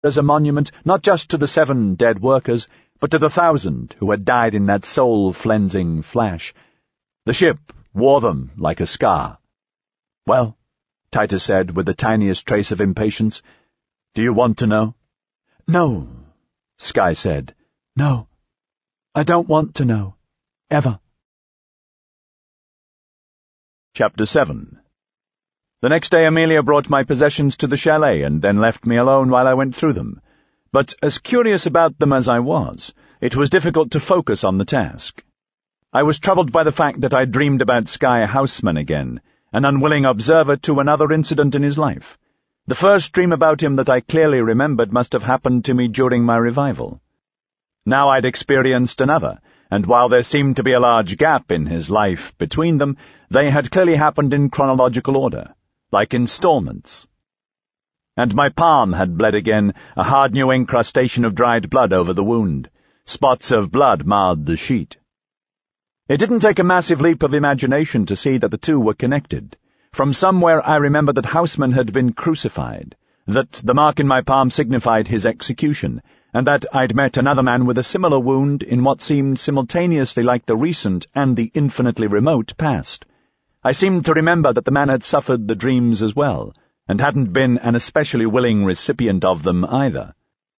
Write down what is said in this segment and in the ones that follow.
as a monument not just to the 7 dead workers, but to the 1,000 who had died in that soul-flensing flash. The ship wore them like a scar. "Well," Titus said with the tiniest trace of impatience, "do you want to know?" "No," Skye said. "No. I don't want to know. Ever." Chapter 7. The next day Amelia brought my possessions to the chalet and then left me alone while I went through them. But as curious about them as I was, it was difficult to focus on the task. I was troubled by the fact that I dreamed about Skye Houseman again, an unwilling observer to another incident in his life. The first dream about him that I clearly remembered must have happened to me during my revival. Now I'd experienced another, and while there seemed to be a large gap in his life between them, they had clearly happened in chronological order, like installments. And my palm had bled again, a hard new incrustation of dried blood over the wound. Spots of blood marred the sheet. It didn't take a massive leap of imagination to see that the two were connected. From somewhere I remembered that Houseman had been crucified, that the mark in my palm signified his execution, and that I'd met another man with a similar wound in what seemed simultaneously like the recent and the infinitely remote past. I seemed to remember that the man had suffered the dreams as well, and hadn't been an especially willing recipient of them either.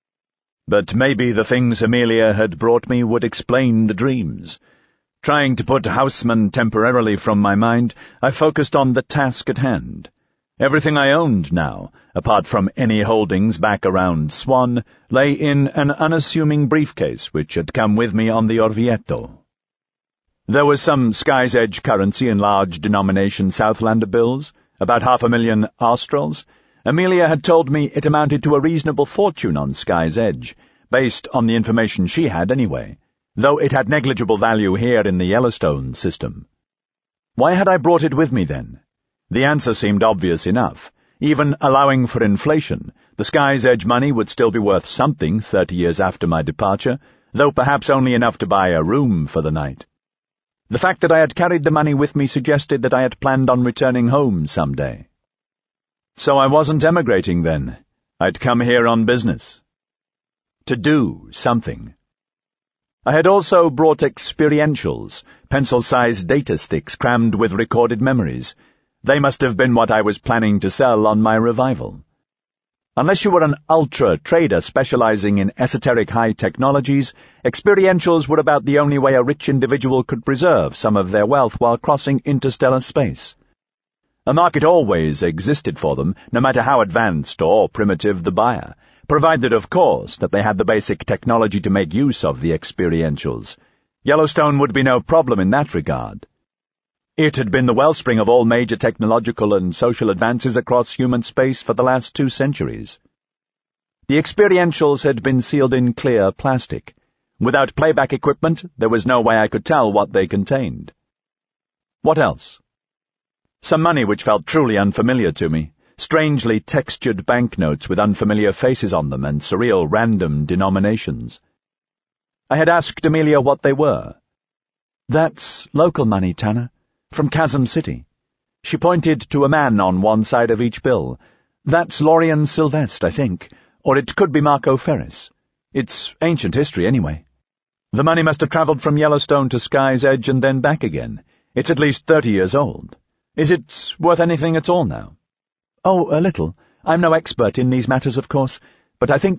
But maybe the things Amelia had brought me would explain the dreams. Trying to put Houseman temporarily from my mind, I focused on the task at hand. Everything I owned now, apart from any holdings back around Swan, lay in an unassuming briefcase which had come with me on the Orvieto. There was some Sky's Edge currency in large denomination Southlander bills, about 500,000 Australs. Amelia had told me it amounted to a reasonable fortune on Sky's Edge, based on the information she had anyway, though it had negligible value here in the Yellowstone system. Why had I brought it with me then? The answer seemed obvious enough. Even allowing for inflation, the Sky's Edge money would still be worth something 30 years after my departure, though perhaps only enough to buy a room for the night. The fact that I had carried the money with me suggested that I had planned on returning home someday. So I wasn't emigrating then. I'd come here on business. To do something. I had also brought experientials, pencil-sized data sticks crammed with recorded memories. They must have been what I was planning to sell on my revival. Unless you were an ultra-trader specializing in esoteric high technologies, experientials were about the only way a rich individual could preserve some of their wealth while crossing interstellar space. A market always existed for them, no matter how advanced or primitive the buyer, provided, of course, that they had the basic technology to make use of the experientials. Yellowstone would be no problem in that regard. It had been the wellspring of all major technological and social advances across human space for the last 2 centuries. The experientials had been sealed in clear plastic. Without playback equipment, there was no way I could tell what they contained. What else? Some money which felt truly unfamiliar to me, strangely textured banknotes with unfamiliar faces on them and surreal random denominations. I had asked Amelia what they were. "That's local money, Tanner. From Chasm City." She pointed to a man on one side of each bill. "That's Lorien Sylvestre, I think, or it could be Marco Ferris. It's ancient history, anyway. The money must have travelled from Yellowstone to Sky's Edge and then back again. It's at least 30 years old. Is it worth anything at all now?" "Oh, a little. I'm no expert in these matters, of course, but I think